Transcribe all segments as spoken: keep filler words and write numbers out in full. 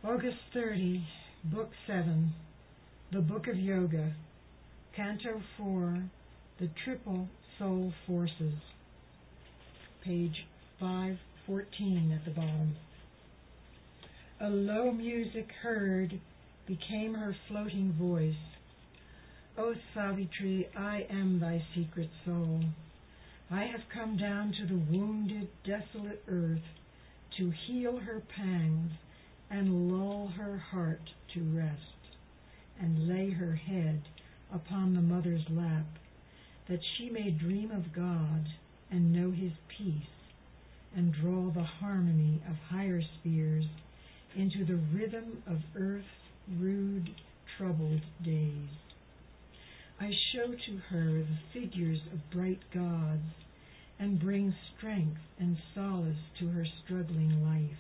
August thirtieth, Book seven, The Book of Yoga, Canto four, The Triple Soul Forces, page five fourteen at the bottom. A low music heard became her floating voice. O Savitri, I am thy secret soul. I have come down to the wounded, desolate earth to heal her pangs and lull her heart to rest, and lay her head upon the mother's lap, that she may dream of God and know his peace, and draw the harmony of higher spheres into the rhythm of earth's rude, troubled days. I show to her the figures of bright gods, and bring strength and solace to her struggling life.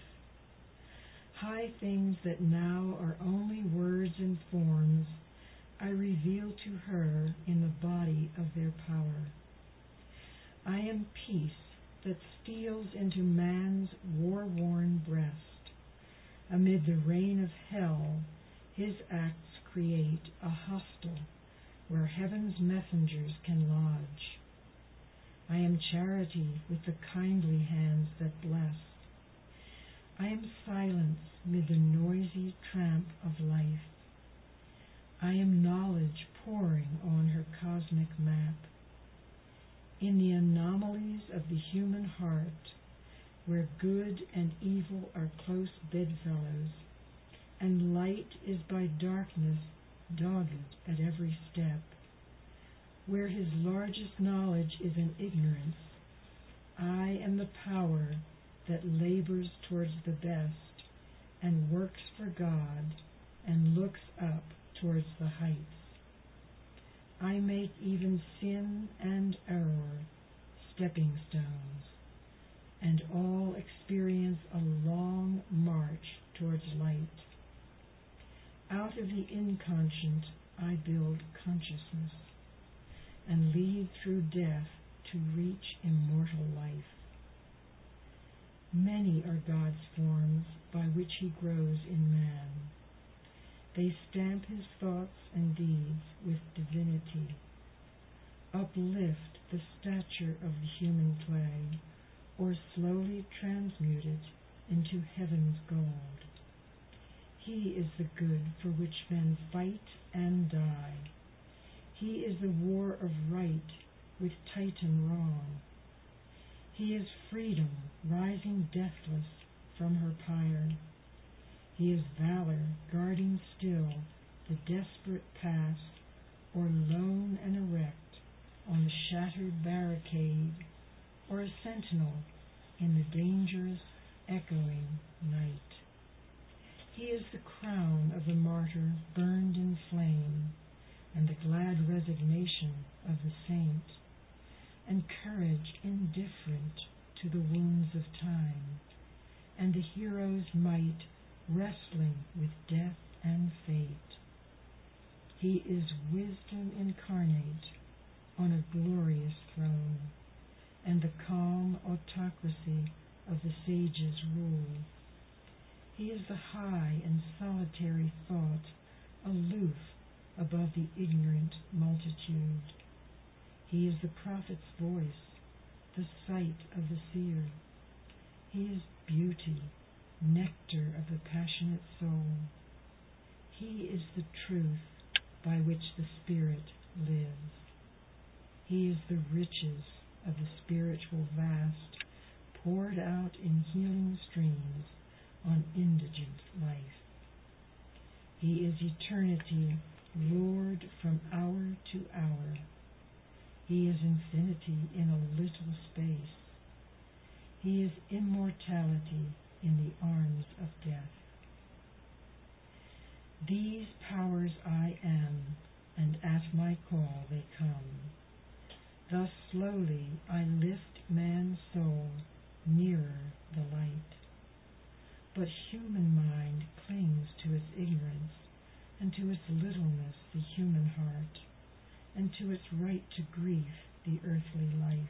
High things that now are only words and forms, I reveal to her in the body of their power. I am peace that steals into man's war-worn breast. Amid the rain of hell, his acts create a hostel where heaven's messengers can lodge. I am charity with the kindly hands that bless. I am silence mid the noisy tramp of life. I am knowledge pouring on her cosmic map. In the anomalies of the human heart, where good and evil are close bedfellows, and light is by darkness dogged at every step, where his largest knowledge is in ignorance, I am the power that labors towards the best, and works for God, and looks up towards the heights. I make even sin and error stepping stones, and all experience a long march towards light. Out of the inconscient I build consciousness, and lead through death to reach immortal life. Many are God's forms by which he grows in man. They stamp his thoughts and deeds with divinity, uplift the stature of the human clay, or slowly transmute it into heaven's gold. He is the good for which men fight and die. He is the war of right with Titan wrong. He is freedom rising deathless from her pyre. He is valor guarding still the desperate pass, or lone and erect on the shattered barricade, or a sentinel in the dangerous echoing night. He is the crown of the martyr burned in flame, and the glad resignation of the saint, and courage indifferent to the wounds of time, and the hero's might wrestling with death and fate. He is wisdom incarnate on a glorious throne, and the calm autocracy of the sage's rule. He is the high and solitary thought, aloof above the ignorant multitude. He is the prophet's voice, the sight of the seer. He is beauty, nectar of the passionate soul. He is the truth by which the spirit lives. He is the riches of the spiritual vast, poured out in healing streams on indigent life. He is eternity, Lord from hour to hour. He is infinity in a little space. He is immortality in the arms of death. These powers I am, and at my call they come. Thus slowly I lift man's soul nearer the light. But human mind clings to its ignorance, and to its littleness the human heart, and to its right to grief the earthly life.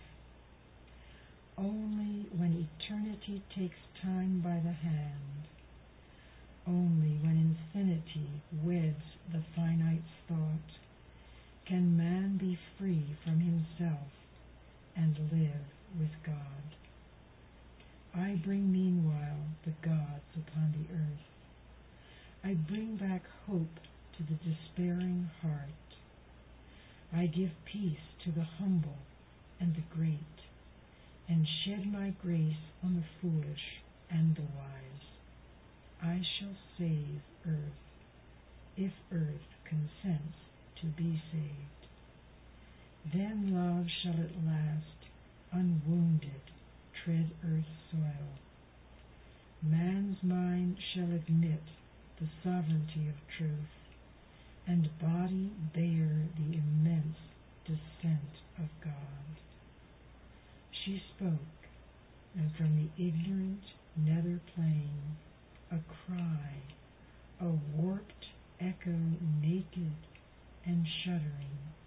Only when eternity takes time by the hand, Only when infinity weds the finite's thought can man be free from himself and live with God. I bring meanwhile the gods upon the earth. I bring back hope to the despairing heart. I give peace to the humble and the great, and shed my grace on the foolish and the wise. I shall save earth, if earth consents to be saved. Then love shall at last, unwounded, tread earth's soil. Man's mind shall admit the sovereignty of truth, and body bear the immense descent of God. She spoke, and from the ignorant nether plain a cry, a warped echo, naked and shuddering,